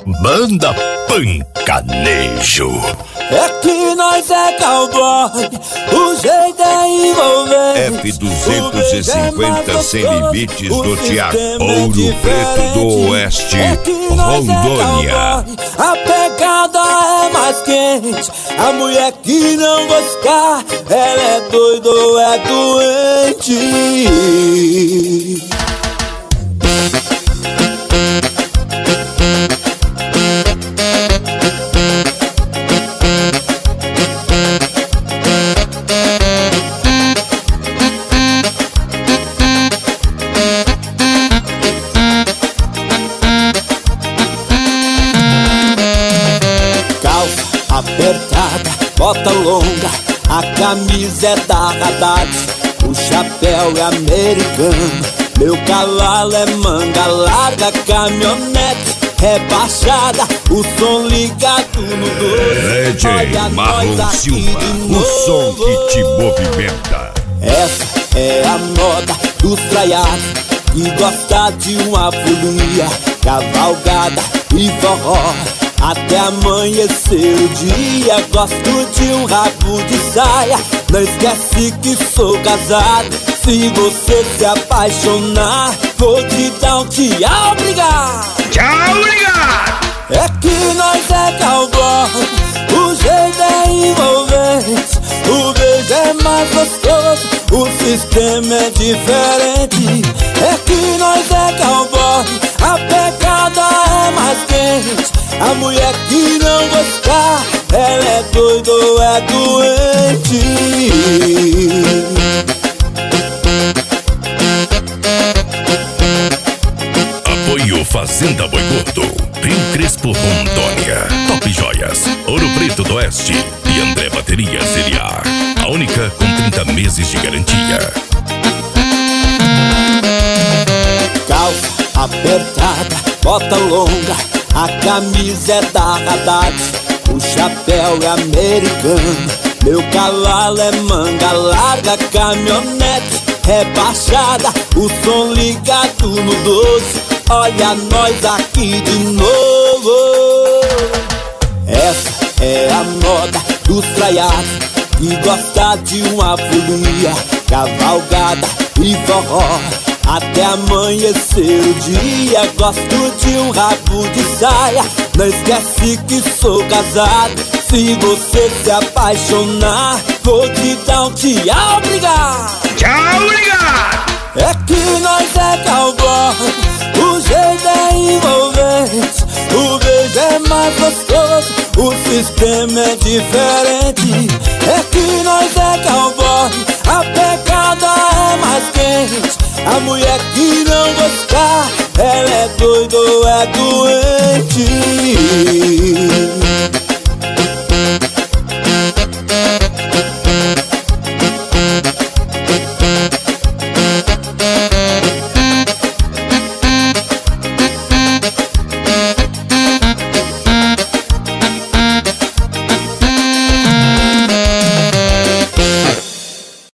Banda Pancanejo. É que nós é cowboy, o jeito é envolvente. F-250 sem limites do Tiago. Ouro Preto do Oeste, Rondônia. A pegada é mais quente. A mulher que não gostar, ela é doida ou é doente. Apertada, bota longa, a camisa é da Haddad, o chapéu é americano, meu cavalo é manga larga, caminhonete rebaixada, o som ligado no 12. DJ Marlon Silva, o som que te movimenta. Essa é a moda dos traiados que gosta de uma folia, cavalgada e forró até amanhecer o dia. Gosto de um rabo de saia, não esquece que sou casado. Se você se apaixonar, vou te dar um tchau, obrigado. Tchau, obrigado. É que nós é cowboy, o jeito é envolvente, o beijo é mais gostoso, o sistema é diferente. É que nós é cowboy, a pegada é mais quente. A mulher que não gostar, ela é doida ou é doente. Apoio Fazenda Boi Gordo, Rio Crespo, Rondônia. Top Joias, Ouro Preto do Oeste e André Baterias Eliar. A única com 30 meses de garantia. Calça apertada, bota longa, a camisa é da Haddad, o chapéu é americano, meu cavalo é manga larga, caminhonete rebaixada, o som ligado no 12. Olha nós aqui de novo. Essa é a moda dos traiados que gosta de uma folia, cavalgada e forró até amanhecer o dia. Gosto de um rabo de saia, não esquece que sou casado. Se você se apaixonar, vou te dar um tchau, obrigado. Tchau, obrigado. É que nós é cowboy, o jeito é envolvente, o beijo é mais gostoso, o sistema é diferente. É que nós